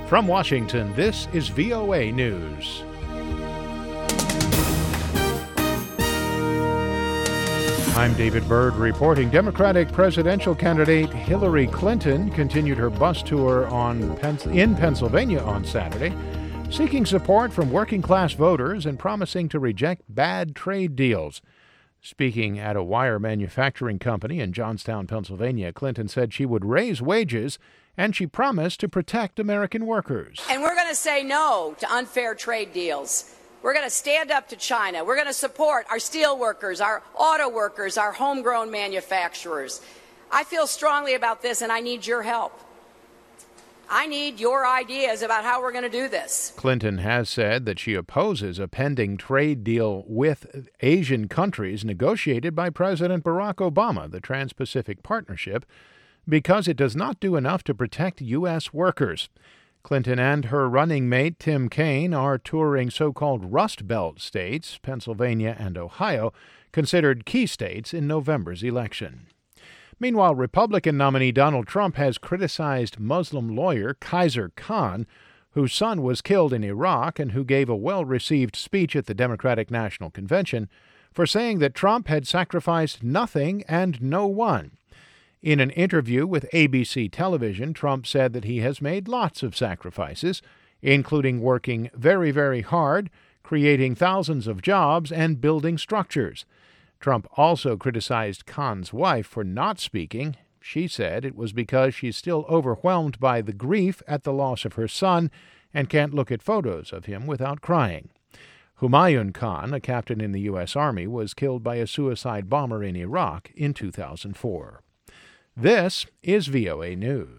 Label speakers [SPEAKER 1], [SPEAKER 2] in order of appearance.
[SPEAKER 1] From Washington, this is VOA News. I'm David Byrd reporting. Democratic presidential candidate Hillary Clinton continued her bus tour in Pennsylvania on Saturday, seeking support from working-class voters and promising to reject bad trade deals. Speaking at a wire manufacturing company in Johnstown, Pennsylvania, Clinton said she would raise wages and she promised to protect American workers.
[SPEAKER 2] And we're going to say no to unfair trade deals. We're going to stand up to China. We're going to support our steel workers, our auto workers, our homegrown manufacturers. I feel strongly about this, and I need your help. I need your ideas about how we're going to do this.
[SPEAKER 1] Clinton has said that she opposes a pending trade deal with Asian countries negotiated by President Barack Obama, the Trans-Pacific Partnership, because it does not do enough to protect U.S. workers. Clinton and her running mate, Tim Kaine, are touring so-called Rust Belt states, Pennsylvania and Ohio, considered key states in November's election. Meanwhile, Republican nominee Donald Trump has criticized Muslim lawyer Khizr Khan, whose son was killed in Iraq and who gave a well-received speech at the Democratic National Convention, for saying that Trump had sacrificed nothing and no one. In an interview with ABC television, Trump said that he has made lots of sacrifices, including working very, very hard, creating thousands of jobs, and building structures. Trump also criticized Khan's wife for not speaking. She said it was because she's still overwhelmed by the grief at the loss of her son and can't look at photos of him without crying. Humayun Khan, a captain in the U.S. Army, was killed by a suicide bomber in Iraq in 2004. This is VOA News.